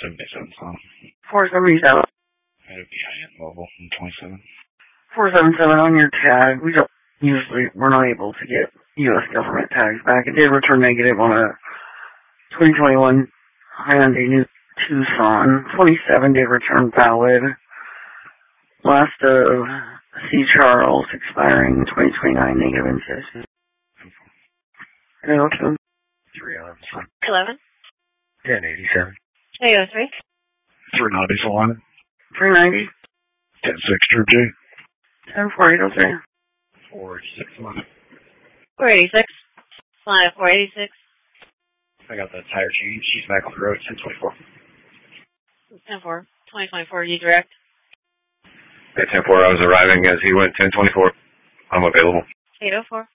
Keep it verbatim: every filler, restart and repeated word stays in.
seventy-seven phone. four seventy-seven. It'll be I N mobile in twenty-seven. four seventy-seven on your tag. We don't usually, we're not able to get U S government tags back. It did return negative on a twenty twenty-one Hyundai New Tucson. twenty-seven did return valid. Last of C. Charles expiring twenty twenty-nine negative insist. Hello, three eleven. eleven. ten eighty-seven. eight oh three. three ninety-four. three ninety. ten six Trip J. ten four eight oh three. four six one. four eighty-six. Line four eighty-six. I got that tire change. She's back on the road. ten twenty-four. ten four. twenty twenty-four, you direct. At ten four, I was arriving as he went ten twenty-four. I'm available. eight oh four.